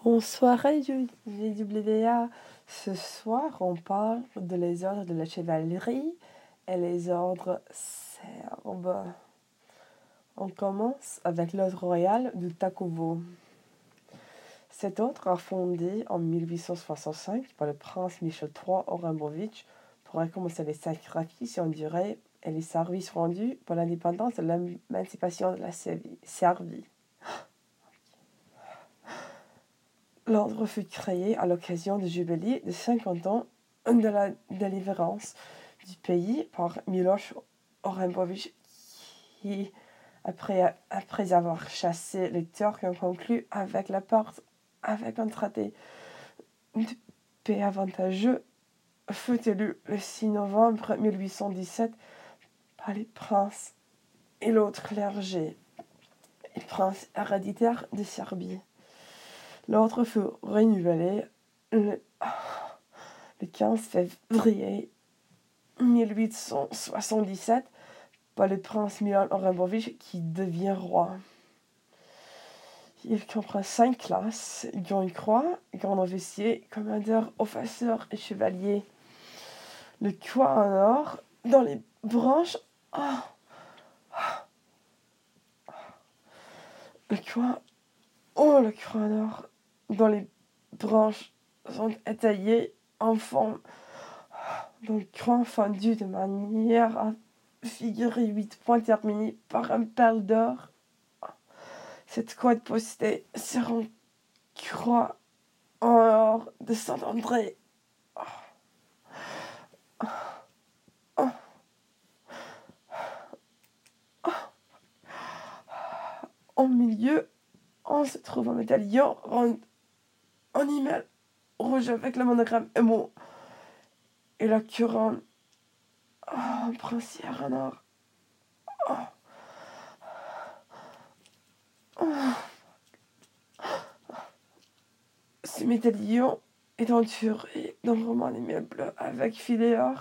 Bonsoir GWA. Ce soir, on parle de les ordres de la chevalerie et les ordres serbes. On commence avec l'ordre royal de Takovo. Cet ordre a fondé en 1865 par le prince Michel III Orembovitch pour recommencer les sacrifices endurés et les services rendus pour l'indépendance et l'émancipation de la Serbie. L'ordre fut créé à l'occasion du jubilé de 50 ans de la délivrance du pays par Miloš Orembovitch qui, après avoir chassé les Turcs, ont conclu avec un traité de paix avantageux, fut élu le 6 novembre 1817 par les princes et l'autre clergé, les princes héréditaires de Serbie. L'ordre fut renouvelé le 15 février 1877 par le prince Milan Orembovitch qui devient roi. Il comprend 5 classes: grand croix, grand officier, commandeur, officier et chevalier. Le croix en or dans les branches. Le croix en or dans les branches sont étayées en forme d'un croix fendu de manière à figurer 8 points terminés par un perle d'or. Cette croix postée sur une croix en or de Saint-André. Au milieu, on se trouve un médaillon rond en email rouge avec le monogramme MO et la couronne princière en or. Ce médaillon est entouré d'un roman en email bleu avec filet or.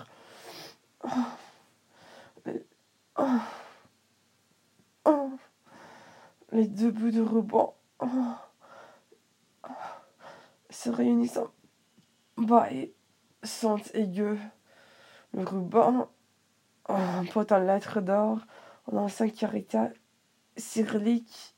Les deux bouts de ruban se réunissent en bas et sont égaux. Le ruban porte en lettres d'or en ancien caractère cyrillique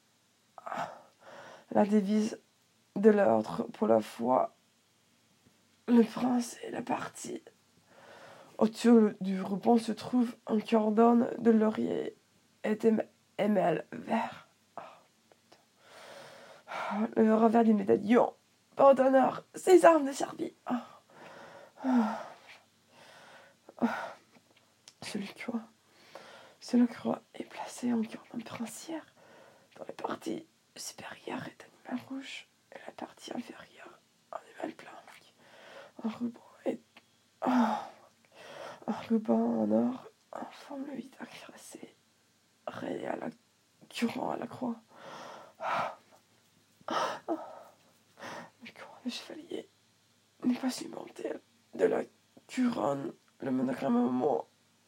la devise de l'ordre pour la foi, le prince et la partie. Autour du ruban se trouve un cordon de laurier et d'émel vert. Le revers du médaillon porte en or ses armes de Serbie. Le croix est placé en cordon princière. Dans la partie supérieure est animal rouge et la partie inférieure animal blanc. Un ruban en or en forme de 8 acracé, rayé à la curant à la croix. Le croix de chevalier n'est pas surmonté de la couronne. Le monogramme mot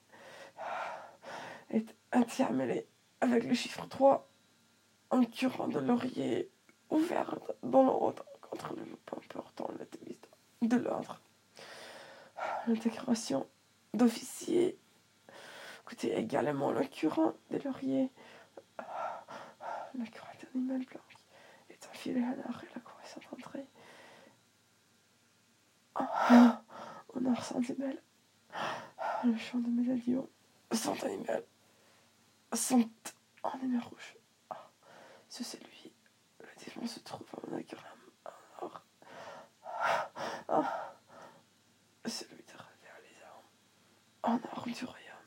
est intermêlé avec le chiffre 3 en curant de laurier ouvert dans l'ordre contre le ruban portant la devise de l'ordre. La décoration d'officier coûtait également le curant de laurier. La croix d'animal blanc est enfilée en or et la croix Saint-André en or centimètre. Le champ de médaillon sont en émel rouge. Sous celui, le divan se trouve en monogramme en or. Celui de revers les armes en or du royaume.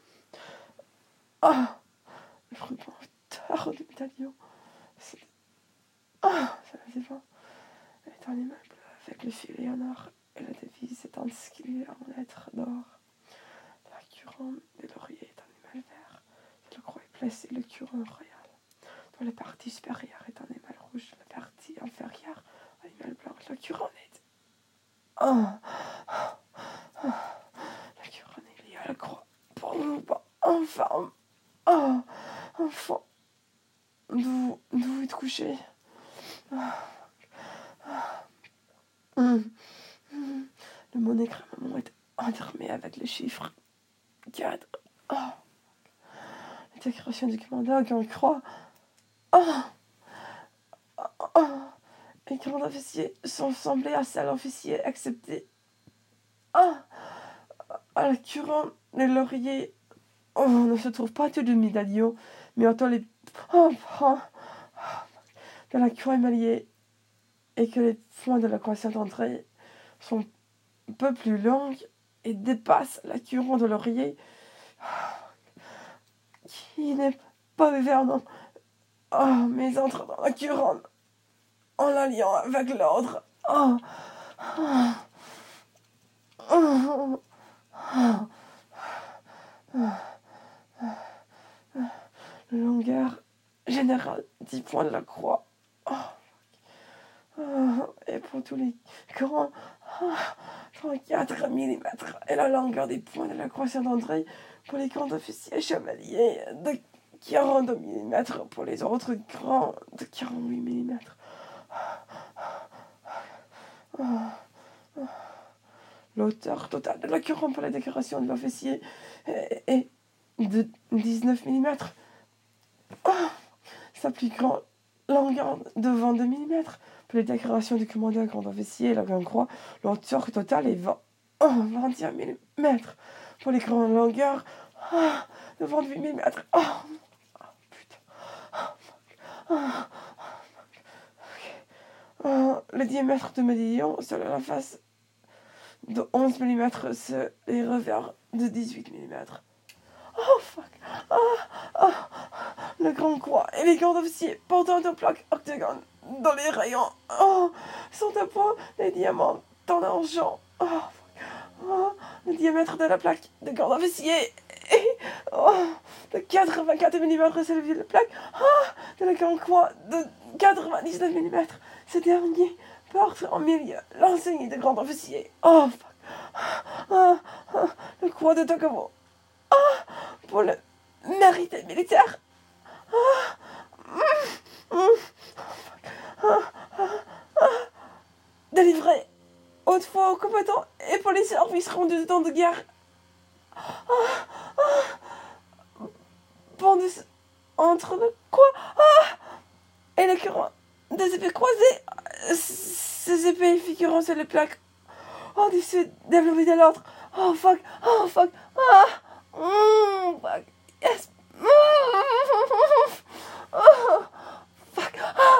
Le ruban tard du médaillon. C'est le divan est en émel bleu avec le filet en or et la devise est inscrite en lettres d'or. La couronne de laurier est en émel vert. Sur la croix est placé le couronne royal. Dans la partie supérieure est en émel rouge, la partie inférieure en émel blanc. La couronne est la couronne est liée à la croix. Pour nous pas enfant. Enfant, d'où êtes couché? mon écran est endormi avec le chiffre 4. Oh. La décoration du commandant Grand Croix. Oh. Oh. Les grands officiers sont semblés à seuls officiers acceptés. Ah. À la couronne, les lauriers. Oh, ne se trouve pas tout de médaillons, mais entend les. Oh, oh. De la croix émaillée et que les points de la croix Saint-André sont un peu plus longues et dépassent la couronne de laurier qui n'est pas ouvert, non. Oh, mais entre dans la couronne en l'alliant avec l'ordre. Oh. Oh. Oh. Oh. La longueur générale 10 points de la croix. Oh. Et pour tous les grands, 34 mm. Et la longueur des points de la croix Saint-André pour les grands officiers chevaliers de 42 mm. Pour les autres grands de 48 mm. L'auteur total de la couronne pour la décoration de l'officier est de 19 mm. Oh, sa plus grande longueur de 22 mm. Pour les décorations du commandant grand officier et la grande croix, l'auteur total est 21 mm. Pour les grandes longueurs, de 28 mm. Oh, putain. Le diamètre de médaillon sur la face de 11 mm, c'est les revers de 18 mm. Oh fuck. Le grand croix et les grands officiers portant une plaque octogone dans les rayons sont à point les diamants en argent. Le diamètre de la plaque de grand officier est de 84 mm, c'est la plaque de la grande croix de 99 mm. Ce dernier porte en milieu l'enseigne de grand officier. Oh fuck. Le croix de Tokovo. Pour le mérite militaire. Délivré autrefois aux combattants et pour les services rendus de temps de guerre. Pendus entre le quoi et le courant des épées croisées. Ces épées figurant sur les plaques au-dessus développées de l'ordre. Oh fuck. Fuck. Yes. Fuck.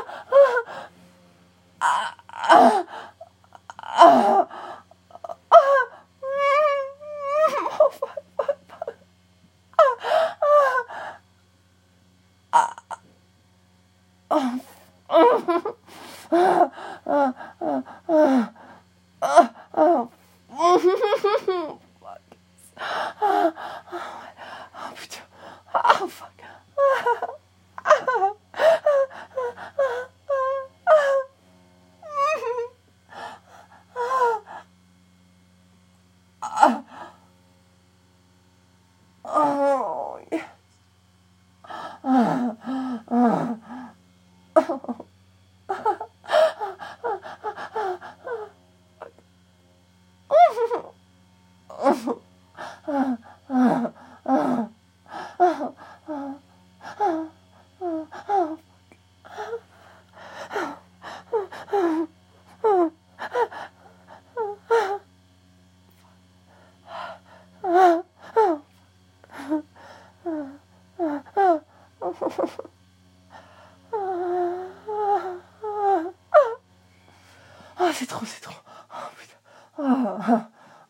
C'est trop. Oh putain.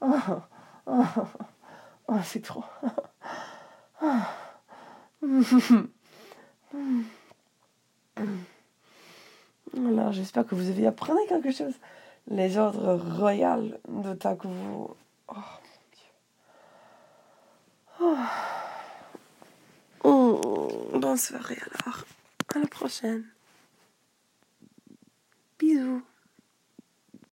C'est trop. Alors, j'espère que vous avez appris quelque chose. Les ordres royaux de Takovo. Oh mon Dieu. Bonne soirée alors. À la prochaine. Bisous.